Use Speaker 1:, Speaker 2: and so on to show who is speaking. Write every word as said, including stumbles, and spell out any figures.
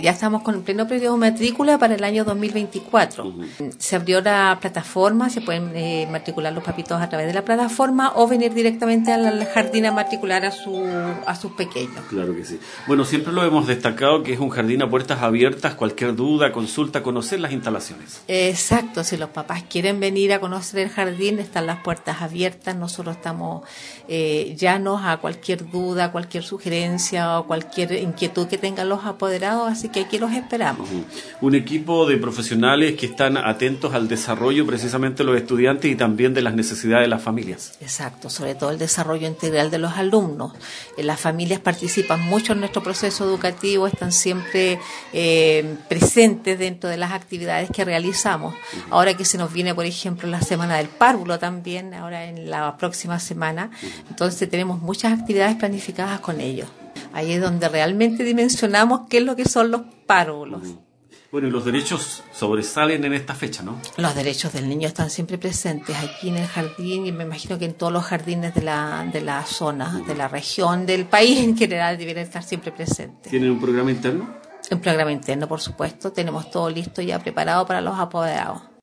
Speaker 1: Ya estamos con el pleno periodo de matrícula para el año dos mil veinticuatro. Uh-huh. Se abrió la plataforma, se pueden eh, matricular los papitos a través de la plataforma o venir directamente al jardín a matricular a, su, a sus pequeños.
Speaker 2: Claro que sí. Bueno, siempre lo hemos destacado que es un jardín a puertas abiertas, cualquier duda, consulta, conocer las instalaciones.
Speaker 1: Exacto, si los papás quieren venir a conocer el jardín, están las puertas abiertas, nosotros estamos eh, llanos a cualquier duda, cualquier sugerencia o cualquier inquietud que tengan los apoderados, así que aquí los esperamos.
Speaker 2: Uh-huh. Un equipo de profesionales que están atentos al desarrollo precisamente de los estudiantes y también de las necesidades de las familias.
Speaker 1: Exacto, sobre todo el desarrollo integral de los alumnos. Eh, las familias participan mucho en nuestro proceso educativo, están siempre eh, presentes dentro de las actividades que realizamos. Uh-huh. Ahora que se nos viene, por ejemplo, la Semana del Párvulo también, ahora en la próxima semana, uh-huh. Entonces tenemos muchas actividades planificadas con ellos. Ahí es donde realmente dimensionamos qué es lo que son los párvulos. Uh-huh.
Speaker 2: Bueno, y los derechos sobresalen en esta fecha, ¿no?
Speaker 1: Los derechos del niño están siempre presentes aquí en el jardín y me imagino que en todos los jardines de la, de la zona, uh-huh. de la región, del país en general, deberían estar siempre presentes.
Speaker 2: ¿Tienen un programa interno?
Speaker 1: Un programa interno, por supuesto. Tenemos todo listo ya preparado para los apoderados.